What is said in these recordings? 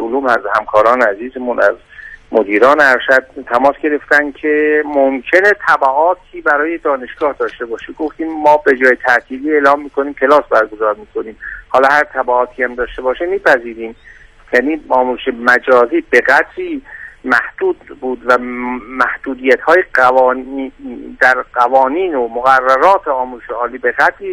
علوم، از همکاران عزیزمون، از مدیران ارشد تماس گرفتن که ممکنه تبعاتی برای دانشگاه داشته باشه. گفتیم ما به جای تعطیلی اعلام میکنیم کلاس برگزار میکنیم، حالا هر تبعاتی هم داشته باشه میپذیریم. یعنی آموزش مجازی به قدری محدود بود و محدودیت های در قوانین و مقررات آموزش عالی به قدری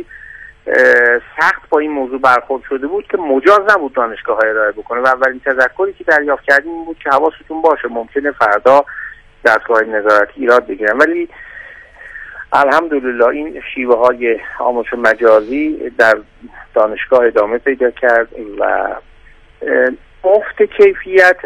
سخت با این موضوع برخورد شده بود که مجاز نبود دانشگاه های ارائه بکنه. و اولین تذکری که دریافت کردیم این بود که حواستون باشه ممکنه فردا دستگاه نظارتی ایراد بگیرن. ولی الحمدلله این شیوه های آموزش مجازی در دانشگاه ادامه پیدا کرد و افت کیفیت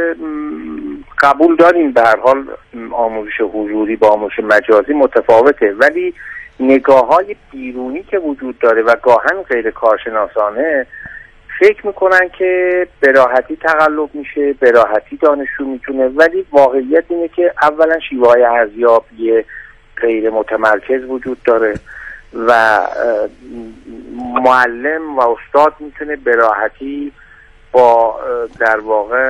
قبول داریم. به هر حال آموزش حضوری با آموزش مجازی متفاوته، ولی نگاه‌های بیرونی که وجود داره و گاهن غیر کارشناسانه فکر میکنن که به راحتی تقلب میشه، به راحتی دانشجو میتونه، ولی واقعیت اینه که اولا شیوه‌های ارزیابی غیر متمرکز وجود داره و معلم و استاد میتونه به راحتی با در واقع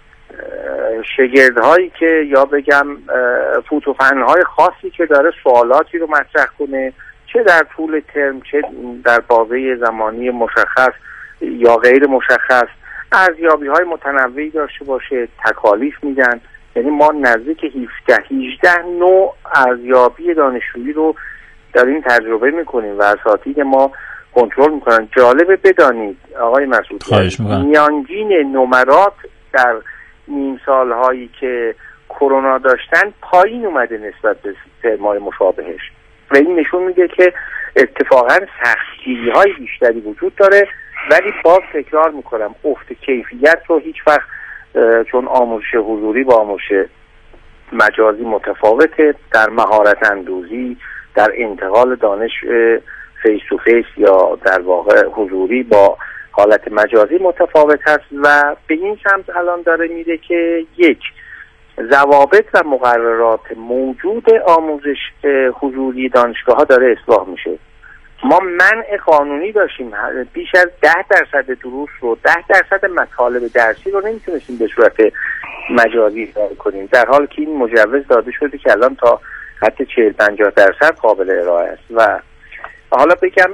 شاگردهایی که یا بگم فوت و فنهای خاصی که داره سوالاتی رو مطرح کنه، چه در طول ترم چه در بازه زمانی مشخص یا غیر مشخص، ارزیابی های متنوعی داشته باشه. تکالیف میدن، یعنی ما نزدیک 17-18 نوع ارزیابی دانشجویی رو داریم تجربه میکنیم و اساتید ما کنترل میکنن. جالبه بدانید آقای مسعود، میانگین نمرات در نیم سالهایی که کرونا داشتن پایین اومده نسبت به ترم‌های مشابهش و این نشون میده که اتفاقا سختگیری های بیشتری وجود داره. ولی باز تکرار میکنم افت کیفیت رو هیچ وقت، چون آموزش حضوری با آموزش مجازی متفاوته، در مهارت اندوزی، در انتقال دانش فیس تو فیس یا در واقع حضوری با حالت مجازی متفاوت هست و به این سمت الان داره میره که یک، ضوابط و مقررات موجود آموزش حضوری دانشگاه ها داره اصلاح میشه. ما منع قانونی داشتیم، بیش از 10% دروس رو 10% مطالب درسی رو نمیتونستیم به صورت مجازی ارائه کنیم، در حالی که این مجوز داده شده که الان تا حتی 40-50% قابل ارائه است. و حالا بگم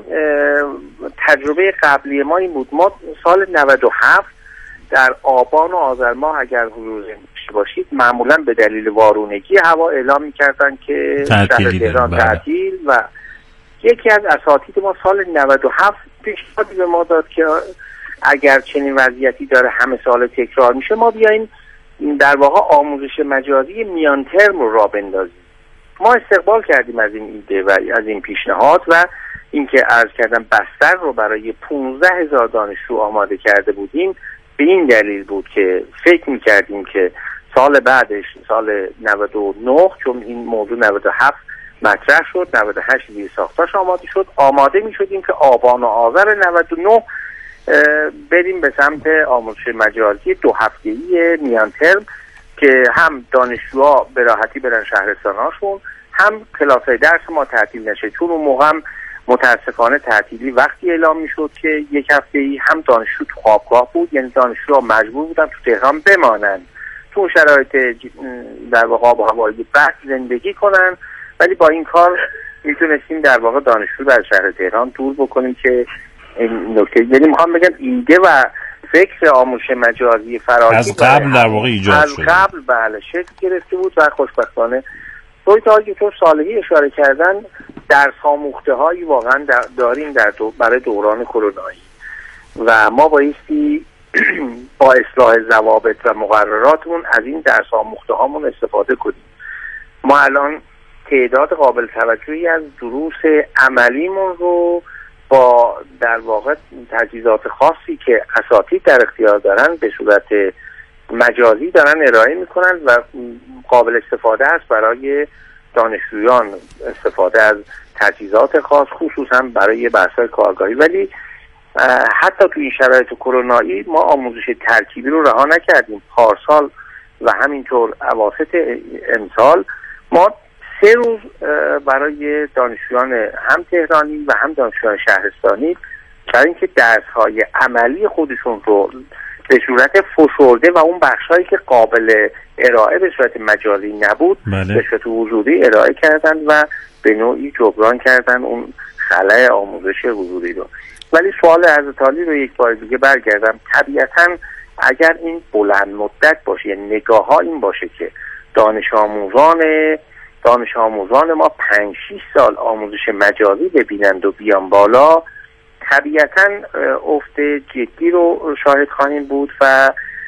تجربه قبلی ما این بود، ما سال 97 در آبان و آذر ماه اگر حضور داشته باشید معمولا به دلیل وارونگی هوا اعلام می‌کردن که شهر تهران تعطیل و یکی از اساتید ما سال 97 پیشنهادی به ما داد که اگر چنین وضعیتی داره همه سال تکرار میشه ما بیایم در واقع آموزش مجازی میان ترم رو راه بندازیم. ما استقبال کردیم از این ایده و از این پیشنهاد و اینکه عرض کردم بستر رو برای 15,000 دانشجو آماده کرده بودیم به این دلیل بود که فکر می‌کردیم که سال بعدش سال 99 چون این موضوع 97 مطرح شد 98 زیر ساختاش آماده شد، آماده می‌شدیم که آبان و آذر 99 بریم به سمت آموزش مجازی 2 هفته‌ای میان ترم که هم دانشجوها به راحتی برن شهرستان‌هاشون، هم کلاس‌های درس ما تعطیل نشه. چون اون موقع هم متاسفانه تعطیلی وقتی اعلام میشد که 1 هفته‌ای هم دانشجو تو خوابگاه بود، یعنی دانشجوها مجبور بودن تو تهران بمانند، تو شرایط در واقع آب و هوایی بد زندگی کنن. ولی با این کار میتونستیم در واقع دانشجو در شهر تهران دور بکنیم که این نکته، یعنی میخوام بگم ایده و فکر آموزش مجازی فراگیر از قبل در واقع ایجاد شد، از قبل بله شکل گرفته بود و خوشبختانه دکتر صالحی اشاره کردن درس آموخته هایی واقعا داریم برای دوران کرونایی و ما بایستی با اصلاح ضوابط و مقرراتمون از این درس آموخته هامون استفاده کنیم. ما الان تعداد قابل توجهی از دروس عملیمون رو با در واقع تجهیزات خاصی که اساتید در اختیار دارن به صورت مجازی دارن ارائه میکنن و قابل استفاده است برای دانشجویان، استفاده از تجهیزات خاص خصوصا برای بحث‌های کارگاهی. ولی حتی تو این شرایط کرونایی ما آموزش ترکیبی رو رها نکردیم. پارسال و همینطور اواسط امسال ما 3 روز برای دانشجویان هم تهرانی و هم دانشجویان شهرستانی برای اینکه درس‌های عملی خودشون رو به صورت فشرده و اون بخشایی که قابل ارائه به صورت مجازی نبود به صورت حضوری ارائه کردن و به نوعی جبران کردن اون خلأ آموزش حضوری رو. ولی سوال حضرت عالی رو یک بار دیگه برگردم، طبیعتاً اگر این بلند مدت باشه، یعنی نگاه ها این باشه که دانش آموزان ما 5-6 سال آموزش مجازی ببینند و بیان بالا، طبیعتاً افت جدی رو شاهد خواهیم بود و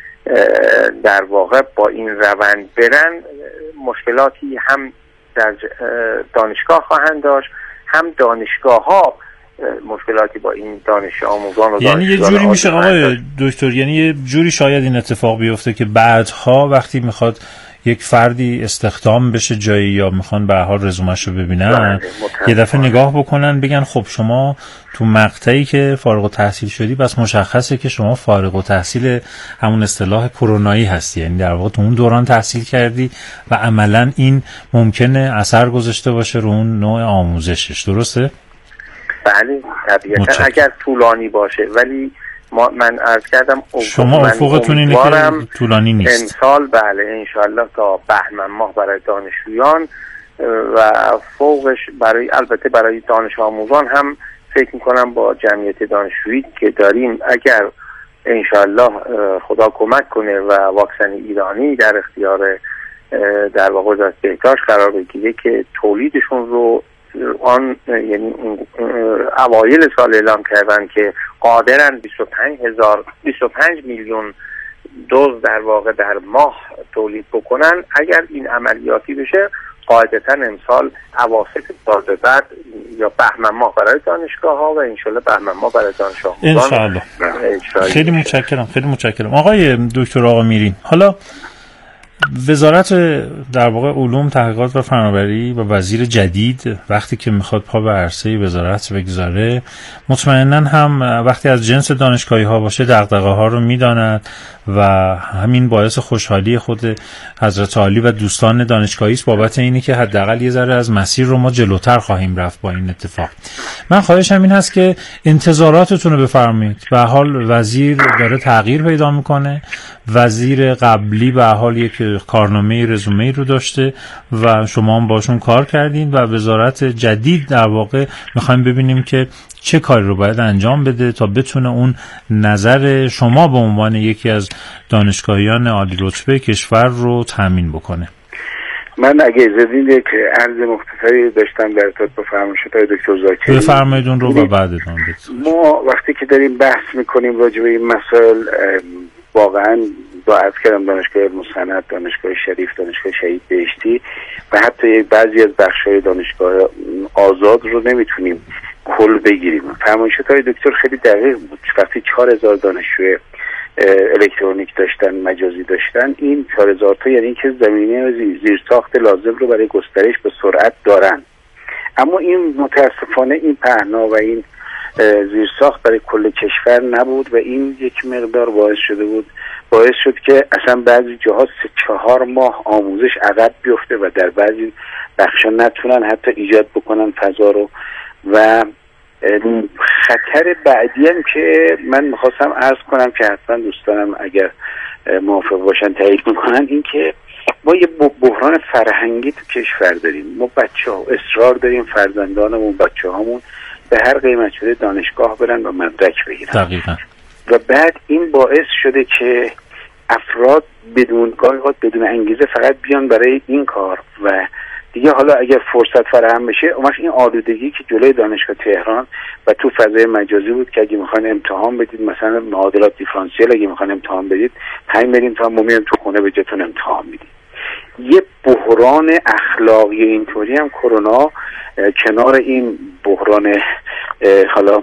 در واقع با این روند برن مشکلاتی هم در دانشگاه خواهند داشت، هم دانشگاه ها مشکلاتی با این دانش آموزان و یعنی یه جوری میشه آقای دکتر، یعنی یه جوری شاید این اتفاق بیفته که بعدها وقتی میخواد یک فردی استخدام بشه جایی یا میخوان به هر حال رزومه‌شو ببینن، یه دفعه نگاه بکنن بگن خب شما تو مقطعی که فارغ التحصیل شدی بس مشخصه که شما فارغ التحصیل همون اصطلاح کرونایی هستی، یعنی در واقع تو اون دوران تحصیل کردی و عملاً این ممکنه اثر گذاشته باشه رو اون نوع آموزشش. درسته؟ بله طبیعتا اگر طولانی باشه، ولی من عرض کردم شما افقتون اینه که طولانی نیست. امسال بله انشاءالله تا بهمن ماه برای دانشجویان و فوقش البته برای دانش آموزان هم فکر میکنم با جمعیت دانشجویی که داریم اگر انشاءالله خدا کمک کنه و واکسن ایرانی در اختیار در واقع وزارت بهداشت قرار بگیره که تولیدشون رو یعنی اوایل سال اعلام کردن که قادرن 25 میلیون دوز در واقع در ماه تولید بکنن، اگر این عملیاتی بشه قاعدتا امسال اواسط سال بعد یا بهمن ماه برای دانشگاه ها و انشالله بهمن ماه برای دانش آموزان انشالله. خیلی متشکرم آقای دکتر آقامیری. حالا وزارت در واقع علوم، تحقیقات و فناوری و وزیر جدید وقتی که میخواد پا به عرصه وزارت بگذاره، مطمئناً هم وقتی از جنس دانشگاهی ها باشه دغدغه ها رو میداند و همین باعث خوشحالی خود حضرت عالی و دوستان دانشگاهی است بابت اینی که حداقل یه ذره از مسیر رو ما جلوتر خواهیم رفت با این اتفاق. من خواهشم این هست که انتظاراتتون رو بفرمایید. به حال وزیر داره تغییر پیدا میکنه، وزیر قبلی به حال یک کارنامه رزومه‌ای رو داشته و شما هم باشون کار کردین و وزارت جدید در واقع میخوایم ببینیم که چه کاری رو باید انجام بده تا بتونه اون نظر شما به عنوان یکی از دانشگاهیان عالی رتبه کشور رو تامین بکنه. من اگه اجازه بدید که عرض مختصری داشتم در ارتباط با فرمایشات دکتر زاکری. بفرمایید اون رو و بعد ادامه بدید. ما وقتی که داریم بحث میکنیم راجع به این مسائل واقعا با عرض کردم دانشگاه مستند، دانشگاه شریف، دانشگاه شهید بهشتی و حتی بعضی از بخش‌های دانشگاه آزاد رو نمیتونیم کل بگیریم. فرمایشات های دکتر خیلی دقیق بود. وقتی 4000 دانشجو الکترونیک داشتن، مجازی داشتن، این 4000 تا یعنی که زمینه زیرساخت لازم رو برای گسترش به سرعت دارن. اما این متاسفانه این پهنا و این زیرساخت برای کل کشور نبود و این یک مقدار باعث شد که اصلا بعضی جاها 3-4 ماه آموزش عقب بیفته و در بعضی بخشا نتونن حتی ایجاد بکنن فضا رو. و خطر بعدی هم که من میخواستم عرض کنم که حتما دوستانم اگر موافق باشن تایید میکنن، این که ما یه بحران فرهنگی تو کشور داریم. ما بچه‌ها اصرار داریم فرزندانمون، بچه‌هامون به هر قیمت شده دانشگاه برن و مدرک بگیرن. دقیقاً. و بعد این باعث شده که افراد بدون انگیزه فقط بیان برای این کار و دیگه حالا اگر فرصت فراهم بشه اون وقت این آلودگی که جلوی دانشگاه تهران و تو فضای مجازی بود که اگه میخوان امتحان بدید مثلا معادلات دیفرانسیل اگه میخوان امتحان بدید 5 میلیون تومان ما میایم تو خونه به جاتون امتحان میدیم. یه بحران اخلاقی اینطوری هم کرونا کنار این بحران حالا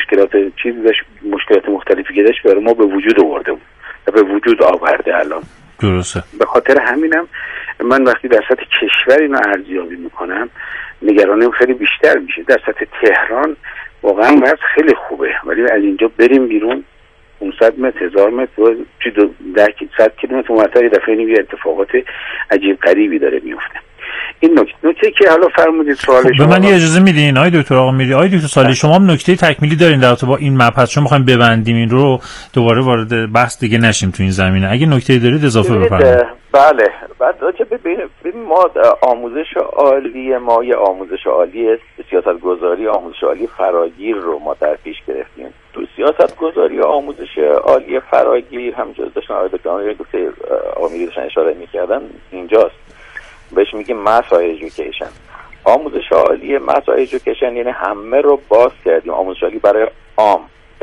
مشکلات مختلفی که داشت برای ما به وجود آورده بود و به وجود آورده الان. درسته. به خاطر همینم من وقتی در سطح کشور اینو ارزیابی میکنم نگرانیم خیلی بیشتر میشه. در سطح تهران واقعا وضع خیلی خوبه، ولی از اینجا بریم بیرون 500 متر 1000 متر 100 کیلومتر اونورتر یه دفعه یه اتفاقات عجیب غریبی داره میفته. این نکته که حالا فرمودید سوال شما. به من اجازه میدین آقای دکتر آقا میری؟ آقای دکتر صالحی شما هم نکته تکمیلی دارین در رابطه با این مبحث؟ شما میخوایم ببندیم این رو، دوباره وارد بحث دیگه نشیم تو این زمینه. اگه نکته‌ای دارید اضافه بفرمایید. بله. بعد ببینید ما آموزش عالی ما یه آموزش عالی سیاستگذاری، آموزش عالی فراگیر رو ما در پیش گرفتیم. تو سیاستگذاری آموزش عالی فراگیر همونجوری داشتن آقای دکتر آقا میری داشتن اشاره میکردن، اینجاست بهش میگیم ماس ایژوکیشن. آموزش عالی ماس ایژوکیشن یعنی همه رو باز کردیم، آموزش عالی برای عام،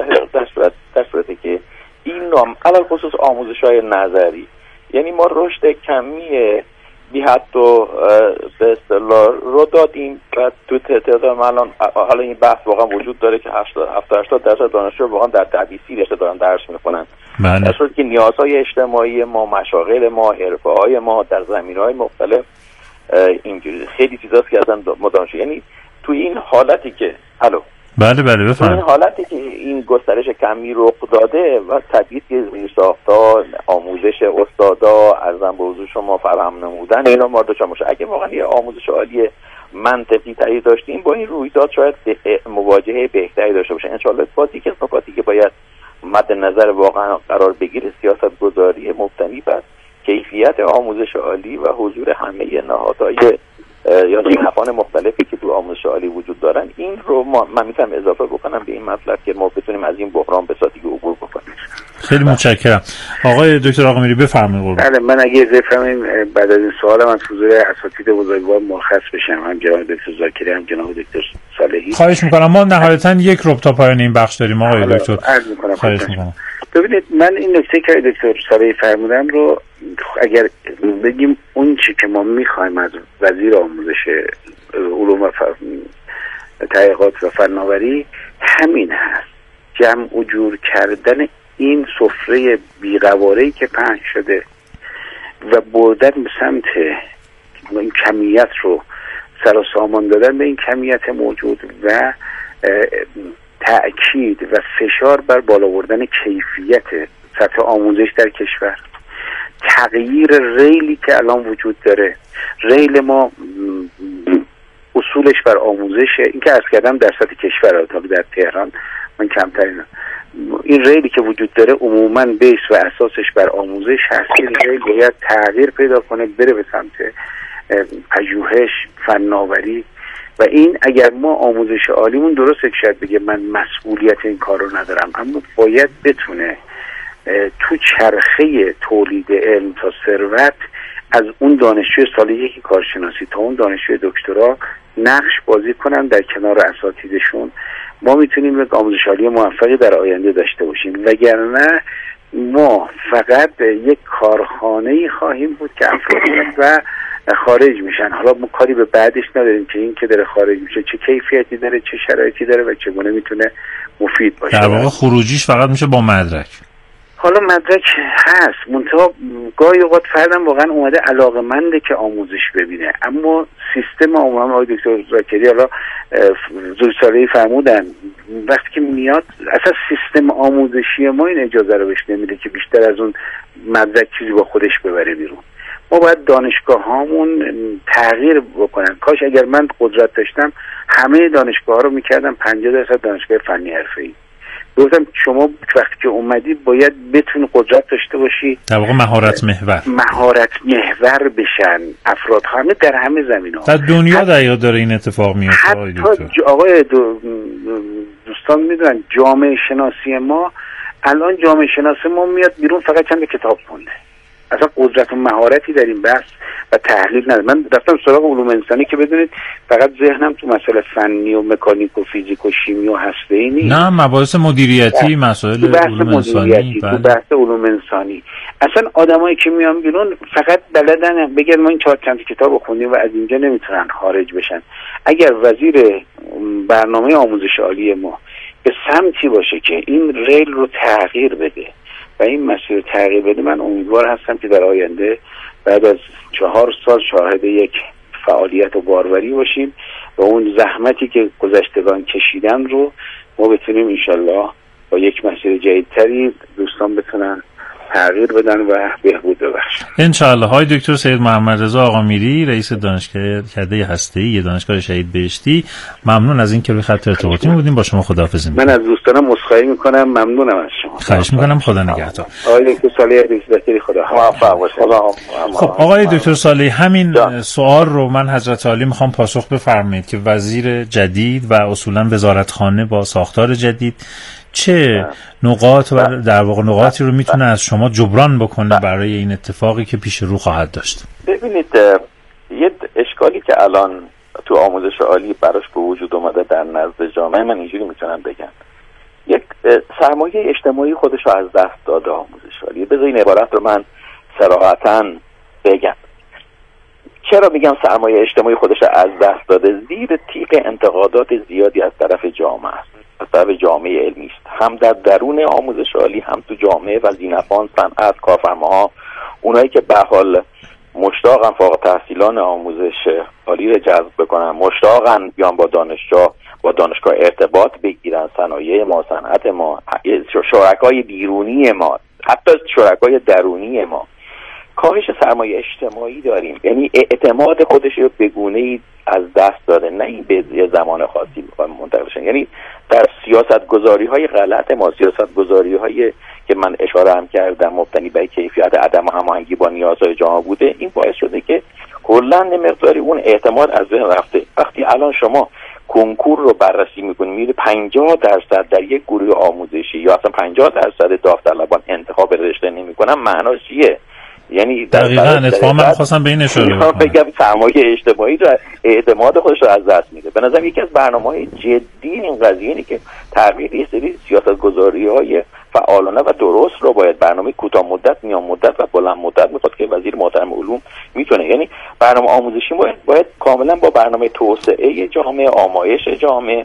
در صورتی که این نام علل خصوص آموزش‌های نظری، یعنی ما رشد کمی بی حد و به اصطلاح رو دادیم و تو تعداد الان حالا این بحث واقعا وجود داره که 70-80% دانشجو واقعا در تدریسی رشته دارن درس میکنن، در صورتی که نیازهای اجتماعی ما، مشاغل ما، حرفه‌های ما در زمینه‌های مختلف اینجوری خیلی چیزاست که اصلا ما دانشجو، یعنی تو این حالتی که بله بفرمایید، این حالتی که این گسترش کمی رخ داده و تدریس زیرساخت‌ها، آموزش استادا، ارزم به حضور شما فراهم نمودن اینا ما داشتیم. اگه واقعا یه آموزش عالی منطقی تری داشتیم با این رویداد شاید مواجهه بهتری داشته باشه. ان شاءالله نکاتی که باید مد نظر واقعا قرار بگیره سیاست گذاری مبتنی بر کیفیت آموزش عالی و حضور همه نهادهای یا نهادهای مختلفی که تو آموزش عالی وجود دارن. این رو من میتونم اضافه بکنم به این مطلب که ما بتونیم از این بحران به سادگی عبور بکنیم. خیلی متشکرم. آقای دکتر آقا میری بفرمایید. بله، من اگه بفهمیم بعد از این سوالم از حضور اساتید بزرگوار مرخص بشم، هم جناب دکتر زاکری هم جناب دکتر صالحی. خواهش میکنم. ما نهایتا یک ربع تا پایان این بخش داریم آقای دکتر. خواهش میکنم. ببینید من این نکته که دکتر صالحی فرمودن رو اگر بگیم اون چی که ما میخوایم از وزیر آموزش علوم و تحقیقات و فناوری همین هست، جمع و جور کردن این سفره بیقواره‌ای که پهن شده و بردن به سمت این کمیت رو سر و سامان دادن به این کمیت موجود و تأکید و فشار بر بالا بردن کیفیت سطح آموزش در کشور، تغییر ریلی که الان وجود داره. ریل ما اصولش بر آموزشه، این که عرض کردم در سطح کشور، تا در تهران من کمترین، این ریلی که وجود داره عموما بیس و اساسش بر آموزش هست. این ریل باید تغییر پیدا کنه، بره به سمت پژوهش، فناوری و این اگر ما آموزش عالیمون درسته که شاید بگه من مسئولیت این کار رو ندارم، اما باید بتونه تو چرخه تولید علم تا ثروت از اون دانشجوی سال یکی کارشناسی تا اون دانشجوی دکترا نقش بازی کنن در کنار اساتیدشون. ما میتونیم یک آموزش عالی موفقی در آینده داشته باشیم، وگرنه ما فقط یک کارخانه‌ای خواهیم بود که افراد و خارج میشن. حالا ما کاری به بعدش نداریم که این که داره خارج میشه چه کیفیتی داره، چه شرایطی داره و چگونه میتونه مفید باشه. در واقع خروجیش فقط میشه با مدرک. حالا مدرک هست، منتها گاهی اوقات فردم واقعا اومده علاقه‌منده که آموزش ببینه، اما سیستم عموما آقای دکتر زاکری حالا زورسالی فرمودن وقتی که میاد اصلا سیستم آموزشی ما این اجازه رو بهش نمیده که بیشتر از اون مدرک چیزی با خودش ببره بیرون. ما باید دانشگاه هامون تغییر بکنن. کاش اگر من قدرت داشتم همه دانشگاه ها رو میکردم 50% دانشگاه فنی حرفه‌ای. گفتم شما وقتی که اومدی باید بتونی قدرت داشته باشی، در واقع مهارت محور بشن افراد همه در همه زمینه‌ها. در دنیا دقیقاً داره این اتفاق میفته. آقای دوستان میدونن جامعه شناسی ما الان جامعه شناسی ما میاد بیرون فقط چند کتاب خونده، اصلا قدرت و مهارتی در این بحث و تحلیل نداره. من رفتم سراغ علوم انسانی که بدونید فقط ذهنم تو مسائل فنی و مکانیک و فیزیک و شیمی و هسته‌ای نیست، نه مباحث مدیریتی، مسائل علوم انسانی، تو بحث علوم انسانی. اصلا آدمایی که میان بیرون فقط بلدن بگن ما این 4 کتاب خوندیم و از اینجا نمیتونن خارج بشن. اگر وزیر برنامه آموزش عالی ما به سمتی باشه که این ریل رو تغییر بده و این مسیر تغییر بده، من امیدوار هستم که در آینده بعد از 4 سال شاهد یک فعالیت و باروری باشیم و اون زحمتی که گذشتگان کشیدن رو ما بتونیم انشالله با یک مسیر جدیدتری دوستان بتونن تغییر بدن و بهبود ببخشن انشاءالله. های دکتر سید محمد رضا آقامیری، رئیس دانشکده هسته‌ای دانشگاه شهید بهشتی، ممنون از اینکه روی خط ارتباطی بودیم. با شما خداحافظی می‌کنم. من از دوستانم عذرخواهی می‌کنم. ممنونم از شما. خواهش می‌کنم. خدا نگهدار. آقای دکتر صالحی بسیار خدا موفق باشید. خب آقای دکتر صالحی، همین سوال رو من حضرت عالی میخوام پاسخ بفرمایید که وزیر جدید و اصولا وزارتخانه با ساختار جدید چه نقاط و در واقع نقاطی رو میتونه از شما جبران بکنه برای این اتفاقی که پیش رو خواهد داشت؟ ببینید، یه اشکالی که الان تو آموزش عالی براش به وجود اومده در نزد جامعه، من اینجوری میتونم بگم، یک سرمایه اجتماعی خودش رو از دست داده آموزش عالی. بذار این عبارت رو من صراحتاً بگم. چرا میگم سرمایه اجتماعی خودش رو از دست داده؟ زیر تیغ انتقادات زیادی از طرف جامعه است، از طرف جامعه علمی است، هم در درون آموزش عالی، هم تو جامعه وظیفه‌مندان، صنعت، کارفرماها، اونایی که به حال مشتاقن فارغ التحصیلان آموزش عالی رو جذب بکنن، مشتاقن بیان با دانشگاه ارتباط بگیرن، صنایع ما، صنعت ما، شرکای بیرونی ما، حتی شرکای درونی ما. کاهش سرمایه اجتماعی داریم، یعنی اعتماد خودش رو به گونه‌ای از دست داده، نه این به یه زمان خاصی میخوام منتقل بشن. یعنی در سیاست‌گذاری‌های غلط ما، سیاست‌گذاری‌های که من اشاره هم کردم مبتنی بر کیفیت عدم هماهنگی با نیازهای جامعه بوده، این باعث شده که کلاً مقداری اون اعتماد از بین رفته. وقتی الان شما کنکور رو بررسی می‌کنید، می‌بینید 50% در یک گروه آموزشی یا اصلا 50% داوطلبان انتخاب رشته نمی‌کنن، معناش چیه؟ یعنی دقیقاً اتفاقا من خواستم به این اشاره بگم سرمایه اجتماعی رو اعتماد خودش رو از دست میده. به نظرم یکی از برنامه‌های جدی این قضیه اینه که تغییر یه سری سیاست‌گذاری‌های فعالانه و درست رو باید، برنامه کوتاه مدت، میان مدت و بلند مدت میخواد که وزیر محترم علوم میتونه، یعنی برنامه آموزشی باید کاملا با برنامه توسعه جامعه، آمایش جامعه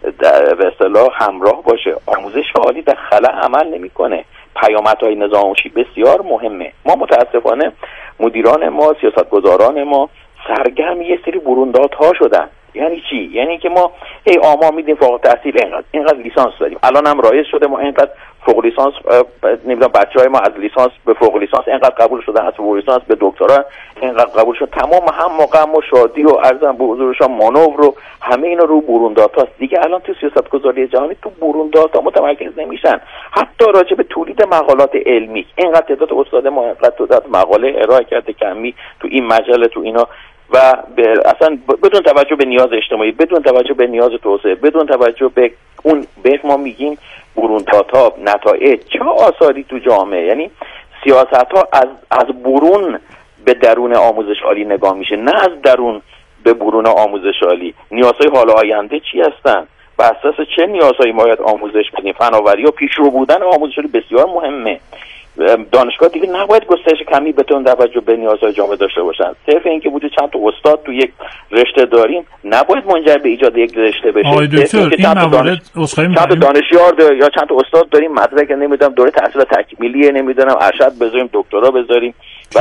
به اصطلاح همراه باشه. آموزش عالی در خلا عمل نمیکنه. پیامدهای نظام آموزشی بسیار مهمه. ما متاسفانه مدیران ما، سیاستگزاران ما سرگرم یه سری بروندادها شدن. یعنی چی؟ یعنی که ما آمار میدیم فوق التحصیل اینقدر لیسانس داریم، الان هم رایج شده ما اینقدر فوق لیسانس، نمیدونم بچهای ما از لیسانس به فوق لیسانس اینقدر قبول شدن، از فوق لیسانس به دکترا اینقدر قبول شد. تمام هم غم و شادی و عرضم به حضورشان مانور رو همه اینا رو بروندادهاست دیگه. الان تو سیاستگذاری جهانی تو بروندادها متمرکز نمیشن. حتی راجع به تولید مقالات علمی اینقدر تعداد استاد ما اینقدر تعداد مقاله ارائه کرده کمی تو این مجله تو اینا، و اصلا بدون توجه به نیاز اجتماعی، بدون توجه به نیاز توسعه، بدون توجه به اون به ما میگیم بروندادها، نتایج چه آثاری تو جامعه. یعنی سیاست‌ها از برون به درون آموزش عالی نگاه میشه، نه از درون به برون آموزش عالی. نیازهای حال آینده چی هستن؟ بر اساس چه نیازهایی ما باید آموزش بدیم؟ فناوری و پیشرو بودن آموزش عالی بسیار مهمه. دانشگاه دیگه نباید گسترش کمی بتون توجه به نیازهای جامعه داشته باشن. صرف اینکه وجود چند تا استاد تو یک رشته داریم نباید منجر به ایجاد یک رشته بشه. آقای دکتر این موارد چند تا دانشیار یا چند تا استاد داریم، مدرک نمیدونم دوره تحصیل تکمیلی نمیدونم ارشد بذاریم، دکترا بذاریم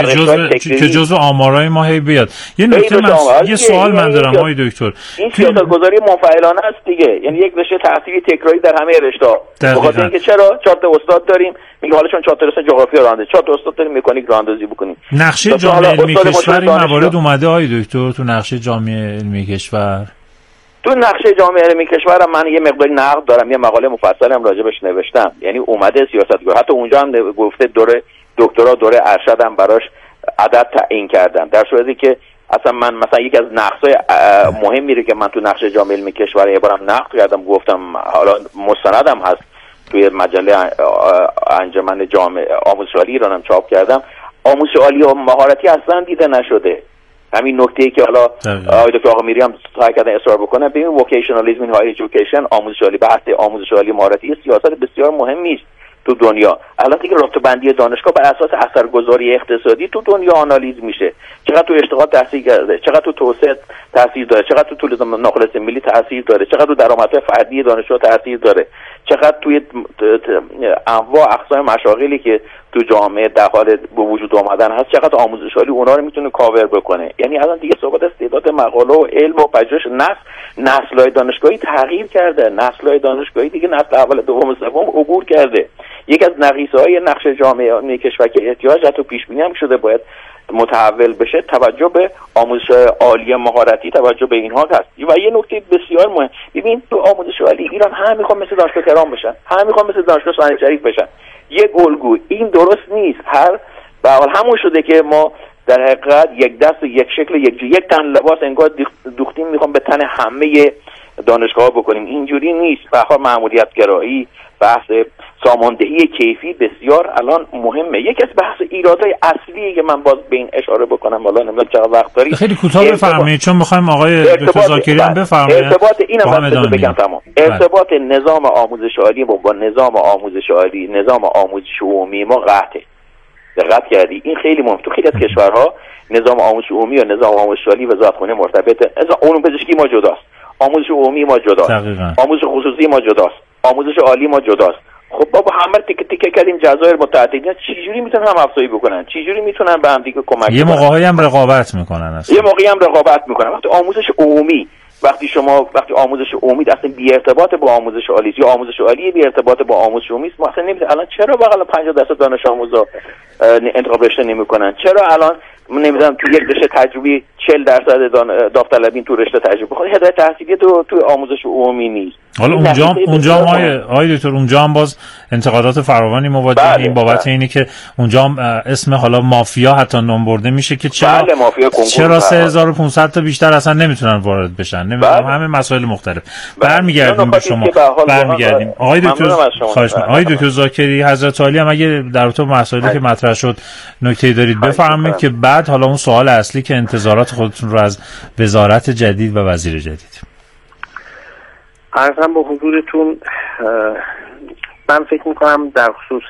که جزء آمارای ما هی بیاد. یه نکته یه سوال من دارم آقای دکتر، این سیاست‌گذاری منفعلانه است دیگه. یعنی یک رشته تحصیلی تکراری در همه رشته‌ها. بخاطر اینکه چرا 4 تا استاد داریم، میگه حالا چون 4 تا رشته جغرافیا رانده، 4 تا استاد داریم مکانیک راندازی بکنیم. نقشه جامعه علمی کشور این موارد اومده آقای دکتر تو نقشه جامعه علمی کشور؟ تو نقشه جامعه علمی کشور من یه مقداری نقد دارم، یه مقاله مفصل هم راجبش نوشتم. یعنی اومده سیاستگذار، حتی اونجا هم گفته دوره دکترا دوره ارشد هم براش عدد تعیین کردن، در صورتی که اصلا من مثلا یکی از نقصای مهمی رو که من تو نقشه جامعه علمی کشور یه بارم نقد کردم، گفتم حالا مستندم هست توی مجله انجمن جامعه آموزش عالی ایرانم چاپ کردم، آموزش عالی و مهارتی اصلا دیده نشده. همین نکته‌ای که حالا آقای دکتر آقامیری هم سعی کردن اصرار بکنن، ببین ووکیشنالیسم این های ایژوکیشن، آموزش عالی، بحث آموزش عالی مهارتی سیاست بسیار مهمی است تو دنیا. الان دیگه رتبه‌بندی دانشگاه بر اساس اثرگذاری اقتصادی تو دنیا آنالیز میشه. چقدر تو اشتغال تاثیر کرده، چقدر تو توسعه تاثیر داره، چقدر تو تولید ناخالص ملی تاثیر داره، چقدر تو درآمدهای فردی دانشجو تاثیر داره، چقدر توی انواع اقسام مشاغلی که تو جامعه در حال به وجود آمدن هست، چقدر آموزش عالی اونا رو میتونه کاور بکنه. یعنی الان دیگه صحبت از تعداد مقاله و علم و پژوهش نسل‌های دانشگاهی تغییر کرده، نسل‌های دانشگاهی دیگه نسل اول دوم سوم عبور کرده. یکی از نقیصه‌های نقش جامعه کشور که احتیاج حتی پیش بینی هم شده باید متحول بشه، توجه به آموزش عالی مهارتی، توجه به اینها هست. و یه نکته بسیار مهم، ببین تو آموزش عالی ایران هم میخوان مثل دانشگاه تهران بشن، هم میخوان مثل دانشگاه صحن شریف بشن. یه گلگو این درست نیست. هر به حال همون شده که ما در حقیقت یک دست و یک شکل یک تن لباس انگار دوختیم میخوام به تن همه دانشگاه بکنیم. اینجوری نیست. به حال مأموریت گرایی، بحث ساماندهی کیفی بسیار الان مهمه. یکی از بحث ایرادهای اصلی که من باز به این اشاره بکنم، والا نمیدونم چقدر وقت داری، خیلی کوتاه بفرمایید چون می‌خوایم آقای دکتر زاکری هم بفرمایید. ارتباط اینم بگم تمام. ارتباط نظام آموزش عالی با نظام آموزش عالی، نظام آموزش عمومی ما قطعه. دقت کردی؟ این خیلی مهمه. تو خیلی از کشورها نظام آموزش عمومی و نظام آموزش عالی وزارتخونه مرتبطه. علوم پزشکی ما جداست، آموزش عمومی ما جداست، آموزش خصوصی ما جداست، آموزش عالی ما جداست. خب بابا همه تیکه تیکه کردیم جزایر متحده، چجوری میتونن هم افزایی بکنن؟ چجوری میتونن به هم دیگه کمک کنن؟ یه موقعی هم رقابت میکنن اصلا. یه موقعی هم رقابت میکنن. وقتی آموزش عمومی، وقتی آموزش عمومی اصلا بی ارتباط با آموزش عالی، یا آموزش عالی بی ارتباط با آموزش عمومی، ما اصلا نمیدونم الان چرا بغل 50% دانش آموزا انتخاب رشته نمیکنن؟ چرا الان نمیدونم تو یک رشته تجربی 40% داوطلبین تو رشته تجربه خود هدایت تحصیلی تو آموزش عمومی نیست. حالا اونجا آقای دکتر اونجا هم باز انتقادات فراوانی مواجهیم بابت اینی که اونجا هم اسم حالا مافیا حتی نام برده میشه که چرا 3500 تا بیشتر اصلا نمیتونن وارد بشن. نمیدونم همه مسائل مختلف. برمیگردیم به شما. برمیگردیم آقای دکتر. خواهش می‌کنم آقای دکتر زاکری حضرت عالی هم اگه در رابطه با مسائلی که مطرح شد نکته‌ای دارید بفرمایید که بعد حالا اون سوال اصلی که انتظارات خودتون رو از وزارت جدید و وزیر جدید. عرضم به حضورتون، من فکر میکنم در خصوص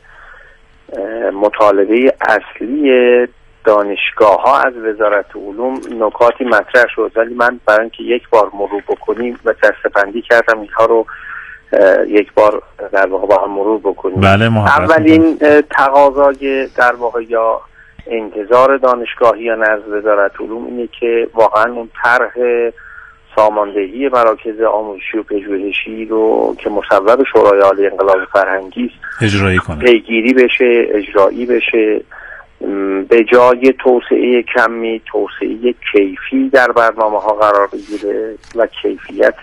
مطالبه اصلی دانشگاه ها از وزارت علوم نکاتی مطرح شد، ولی من برای اینکه یک بار مرور بکنیم و دسته‌بندی کردم اینها رو یک بار در واقع با هم مرور بکنیم. بله، اولین تقاضای در واقع یا انتظار دانشگاهیان از وزارت علوم اینه که واقعا اون طرح ساماندهی مراکز آموزشی و پژوهشی رو که مصوب شورای عالی انقلاب فرهنگی است اجرایی کنه، پیگیری بشه، اجرایی بشه، به جای توسعه کمی توسعه کیفی در برنامه‌ها قرار بگیره و کیفیت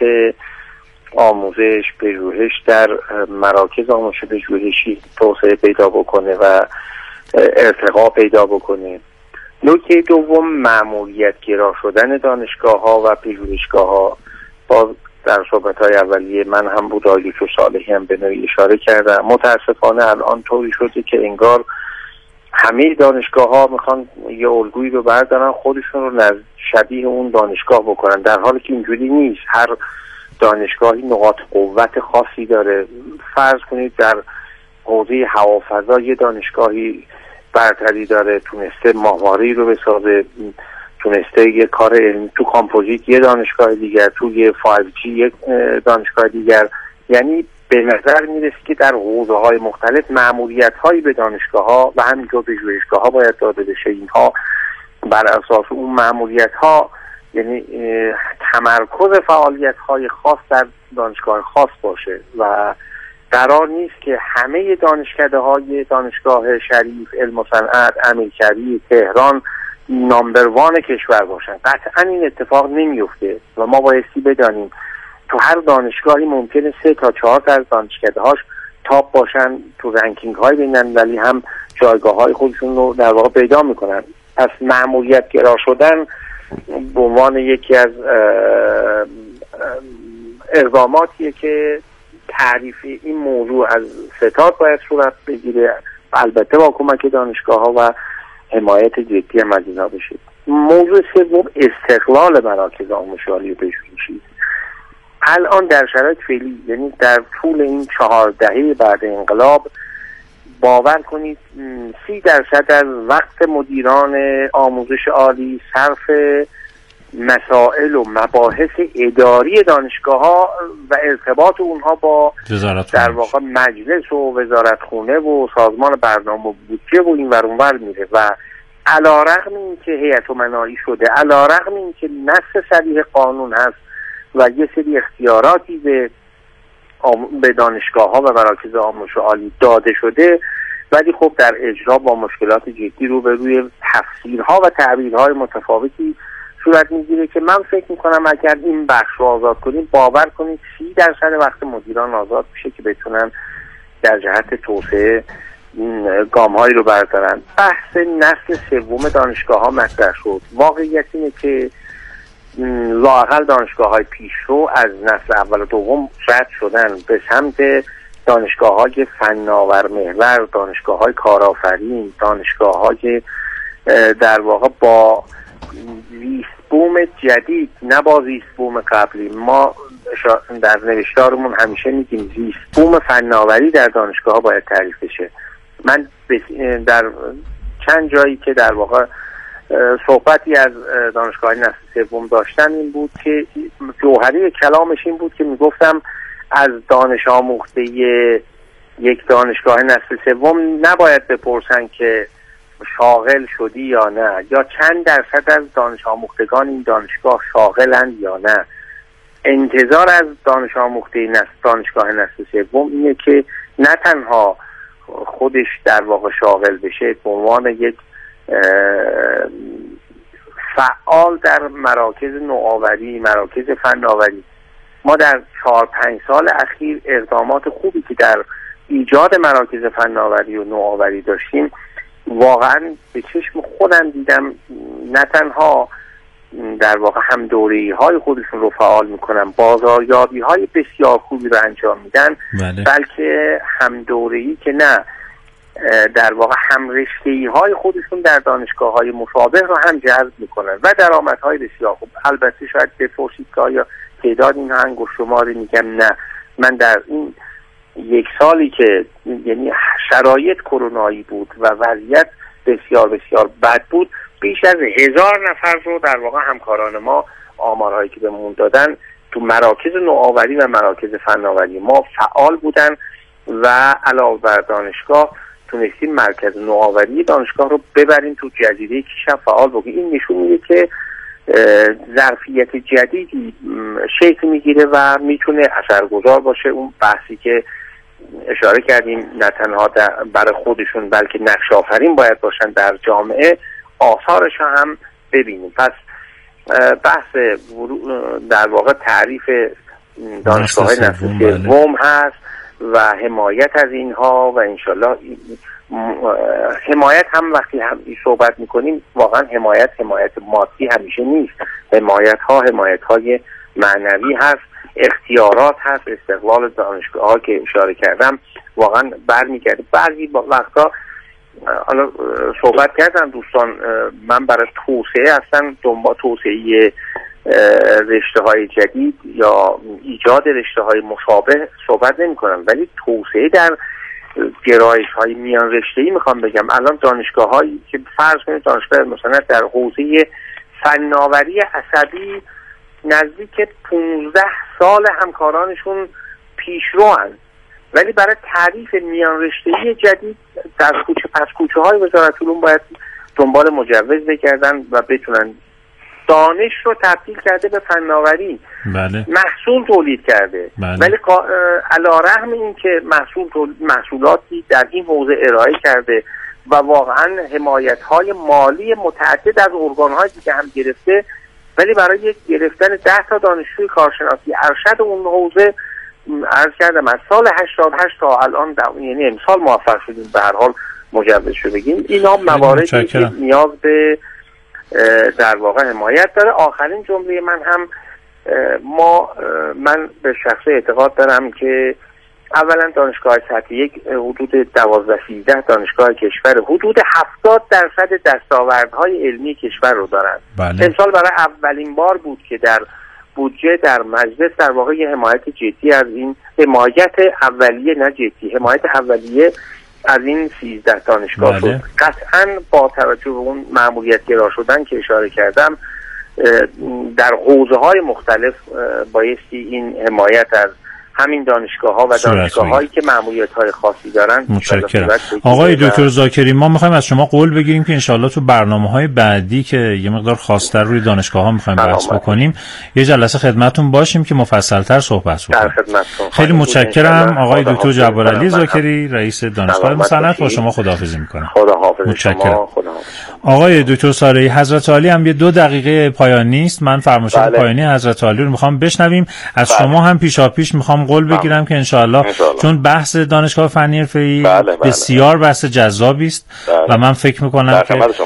آموزش پژوهش در مراکز آموزش پژوهشی توسعه پیدا بکنه و ارتقا پیدا بکنه. نکته دوم مأموریت گرا شدن دانشگاه ها و پژوهشگاه ها. باز در صحبت های اولیه من هم بود، آقای دکتر صالحی هم به نوعی اشاره کردم، متاسفانه الان طوری شده که انگار همه دانشگاه ها میخوان یه الگویی رو بردارن خودشون رو شبیه اون دانشگاه بکنن، در حالی که اینجوری نیست. هر دانشگاهی نقاط قوت خاصی داره. فرض کنید در حوزه هوافضا یه دانشگاهی برتری داره، تونسته ماهواره‌ای رو بسازه، تونسته یه کار علمی تو کامپوزیت، یه دانشگاه دیگر توی 5G یک دانشگاه دیگر. یعنی به نظر میرسه که در حوزه‌های مختلف مأموریت‌هایی به دانشگاه‌ها و همینطور پژوهشگاه‌ها باید داده بشه. اینها بر اساس اون مأموریت‌ها، یعنی تمرکز فعالیت‌های خاص در دانشگاه خاص باشه و قرار نیست که همه دانشکده‌های دانشگاه شریف، علم و صنعت، امیرکبیر، تهران نامبر وان کشور باشن. قطعا این اتفاق نمیفته و ما بایستی بدانیم تو هر دانشگاهی ممکنه 3 تا 4 تا از دانشکده‌هاش تاپ باشن، تو رنکینگ های بین‌المللی هم جایگاه های خودشون رو در واقع پیدا میکنن. پس مأموریت گرا شدن به عنوان یکی از اقداماتیه که تعریف این موضوع از ستاد باید صورت بگیره، البته با کمک دانشگاه ها و حمایت جدی هم از اینا بشه. موضوع سوم استقلال مراکز آموزش عالی و پژوهشی. الان در شرایط فعلی، یعنی در طول این 4 دهه بعد انقلاب، باور کنید 30% از وقت مدیران آموزش عالی صرف مسائل و مباحث اداری دانشگاه‌ها و ارتباط اونها با در واقع مجلس و وزارتخونه و سازمان برنامه و بودجه و این ور اون ور میره و علی‌رغم اینکه هیئت امنایی شده، علی‌رغم اینکه نص صریح قانون هست و یه سری اختیاراتی به دانشگاه‌ها و مراکز آموزش عالی داده شده، ولی خب در اجرا با مشکلات جدی روبروی تفسیرها و تعبیرهای متفاوتی صورت میگیره که من فکر میکنم اگر این بخش رو آزاد کنیم، باور کنید 30% وقت مدیران آزاد میشه که بتونن در جهت توسعه گام‌هایی رو بردارن. بحث نسل سوم دانشگاه‌ها مطرح شد. واقعیت اینه که لااقل دانشگاه‌های پیشرو از نسل اول و دوم رد شدن به سمت دانشگاه‌های فناور محور، دانشگاه‌های کارآفرین، دانشگاه‌های در واقع با زیست بوم جدید، نه با زیست بوم قبلی. ما در نوشتارمون همیشه میگیم زیست بوم فناوری در دانشگاه‌ها باید تعریف بشه. من در چند جایی که در واقع صحبتی از دانشگاه نسل سوم داشتم این بود که جوهری کلامش این بود که میگفتم از دانش آموخته یک دانشگاه نسل سوم نباید بپرسن که شاغل شدی یا نه، یا چند درصد از دانش آموختگان این دانشگاه شاغلند یا نه. انتظار از دانش آموخته دانشگاه نسل سوم اینه که نه تنها خودش در واقع شاغل بشه، به عنوان یک فعال در مراکز نوآوری، مراکز فناوری. ما در 4-5 سال اخیر اقدامات خوبی که در ایجاد مراکز فناوری و نوآوری داشتیم واقعا به چشم خودم دیدم. نه تنها در واقع هم دوره‌ای های خودشون رو فعال میکنن، بازاریابی های بسیار خوبی رو انجام میدن، بلکه هم دوره‌ای که نه، در واقع هم رشته‌ای های خودشون در دانشگاه های مشابه رو هم جذب میکنن و درآمدهای بسیار خوب. البته شاید بپرسید که آیا تعداد این انگشت شماری، میگم نه. من در این 1 سالی که یعنی شرایط کرونایی بود و وضعیت بسیار بسیار بد بود، بیش از 1000 نفر رو در واقع همکاران ما، آمارهایی که بهمون دادن، تو مراکز نوآوری و مراکز فناوری ما فعال بودن و علاوه بر دانشگاه تونستیم مرکز نوآوری دانشگاه رو ببریم تو جزیره کیشف فعال بگیم. این نشون میده که ظرفیت جدیدی شکل میگیره و میتونه اثرگذار باشه. اون بحثی که اشاره کردیم نه تنها برای خودشون بلکه نقش آفرین باید باشن در جامعه، آثارش هم ببینیم. پس بحث در واقع تعریف دانشگاه نسل سوم هست و حمایت از اینها و انشالله حمایت هم وقتی هم صحبت میکنیم واقعا حمایت مادی همیشه نیست. حمایت های معنوی هست، اختیارات هست، استقلال دانشگاه ها که اشاره کردم واقعا برمیگرده. بعضی وقتا حالا صحبت کردن دوستان، من برای توسعه اصلا دنبال توسعه رشته های جدید یا ایجاد رشته های مشابه صحبت نمی کنم، ولی توسعه در گرایش های میان رشته‌ای میخوام بگم. الان دانشگاه هایی که فرض کنید دانشگاه مثلا در حوزه فناوری عصبی نزدیک 15 سال همکارانشون پیشروان، ولی برای تعریف میان رشته‌ای جدید در کوچه پس کوچه های وزارت علوم باید دنبال مجوز بگردن و بتونن. دانش رو تبدیل کرده به فناوری، بله. محصول تولید کرده، بله. ولی علی‌رغم این که محصولاتی در این حوزه ارائه کرده و واقعا حمایت‌های مالی متعدد از ارگان‌های دیگه هم گرفته، ولی برای گرفتن 10 تا دانشجوی کارشناسی ارشد اون حوزه عرض کردم از سال 88 تا الان یعنی امسال موفق شدیم به هر حال مجوز شو بگیم. اینا مواردی که نیاز به در واقع حمایت داره. آخرین جمله من هم من به شخص اعتقاد دارم که اولا دانشگاه سطح 1 حدود 12-13 دانشگاه کشور حدود 70% دستاوردهای علمی کشور رو دارن. بله. امسال برای اولین بار بود که در بودجه در مجلس در واقع یه حمایت جدی از این حمایت اولیه، نه جدی، حمایت اولیه از این 13 دانشگاه بله. شد. قطعا با توجه به اون مأموریت گرا شدن که اشاره کردم در حوزه‌های مختلف بایستی این حمایت از همین دانشگاه‌ها و دانشگاه‌هایی که مأموریت‌های خاصی دارن. متشکرم. آقای دکتر زاکری، ما می‌خوایم از شما قول بگیریم که انشالله تو برنامه‌های بعدی که یه مقدار خاص‌تر روی دانشگاه‌ها می‌خوایم بحث بکنیم یه جلسه خدمتتون باشیم که مفصل‌تر صحبت کنیم. در خدمتتون. خیلی متشکرم آقای دکتر جبارعلی زاکری، رئیس دانشگاه مصنعت. با شما خداحافظی می‌کنم. خداحافظ. متشکرم. آقای دکتر ساره‌ای، حضرت عالی هم یه 2 دقیقه پایانی است. من فرمایشات پایانی حضرت عالی رو می‌خوام بشنویم. از شما هم پیشاپیش می‌خوام قول بگیرم که انشاءالله چون بحث دانشگاه فنی حرفه‌ای بسیار بحث جذابی است و من فکر می‌کنم که